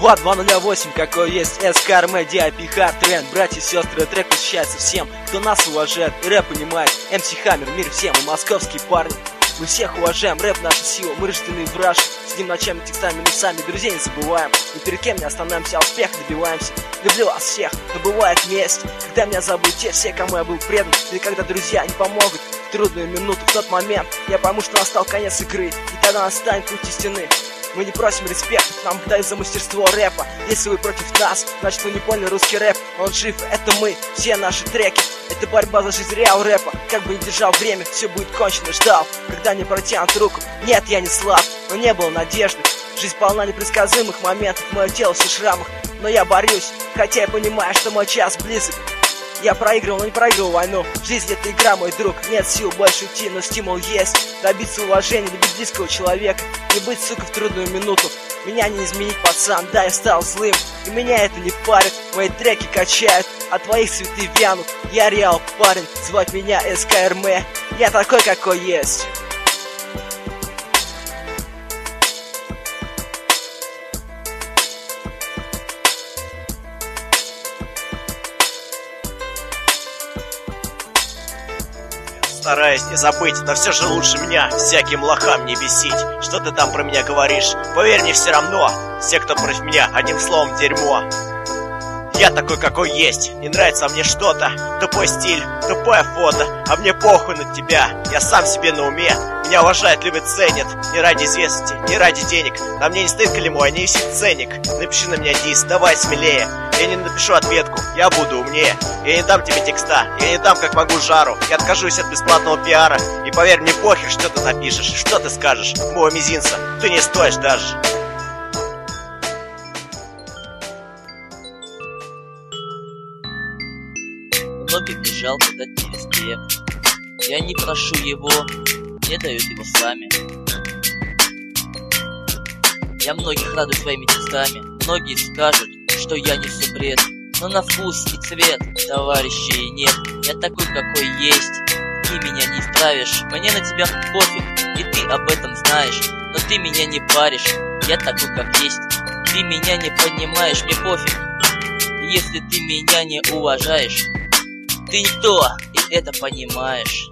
2208, какой есть СКРМ, DIP, Hard Trend. Братья и сестры, трек посвящается всем, кто нас уважает и рэп понимает. MC Hammer, мир всем, и московские парни. Мы всех уважаем, рэп наша сила, мы рождены в раш. Сидим ночами, текстами, носами, друзей не забываем. Ни перед кем не остановимся, а успех добиваемся. Люблю вас всех, но бывает месть, когда меня забудут те все, кому я был предан. Или когда друзья не помогут в трудную минуту. В тот момент я пойму, что настал конец игры, и тогда настанет путь истины. Мы не просим респекта, нам дают за мастерство рэпа. Если вы против нас, значит вы не поняли русский рэп. Он жив, это мы, все наши треки. Это борьба за жизнь реал рэпа. Как бы ни держал время, все будет кончено, ждал, когда мне протянут руку. Нет, я не слаб, но не было надежды. Жизнь полна непредсказуемых моментов, мое тело все в шрамах. Но я борюсь, хотя я понимаю, что мой час близок. Я проигрывал, но не проигрывал войну. Жизнь это игра, мой друг, нет сил больше идти, но стимул есть. Добиться уважения, любить близкого человека, не быть, сука, в трудную минуту. Меня не изменить, пацан, да, я стал злым, и меня это не парит. Мои треки качают, а твоих цветы вянут. Я реал парень, звать меня СКРМ. Я такой, какой есть. Стараюсь не забыть, но все же лучше меня всяким лохам не бесить. Что ты там про меня говоришь? Поверь, мне все равно. Все, кто против меня, одним словом дерьмо. Я такой, какой есть. Не нравится мне что-то. Тупой стиль, тупое фото. А мне похуй на тебя. Я сам себе на уме. Меня уважают, любят, ценят. Не ради известности, не ради денег. На мне не стоит клеймо, а не висит ценник. Напиши на меня дис, давай смелее. Я не напишу ответку, я буду умнее. Я не дам тебе текста, я не дам как могу жару. Я откажусь от бесплатного пиара. И поверь, мне похер, что ты напишешь, что ты скажешь. Моего мизинца ты не стоишь даже. Многих не жалко дать мне респект. Я не прошу его, мне дают его сами. Я многих радую своими текстами. Многие скажут, что я несу бред, но на вкус и цвет товарищей нет. Я такой, какой есть, ты меня не исправишь. Мне на тебя пофиг, и ты об этом знаешь. Но ты меня не паришь, я такой, как есть. Ты меня не понимаешь, мне пофиг. Если ты меня не уважаешь, ты никто, и это понимаешь.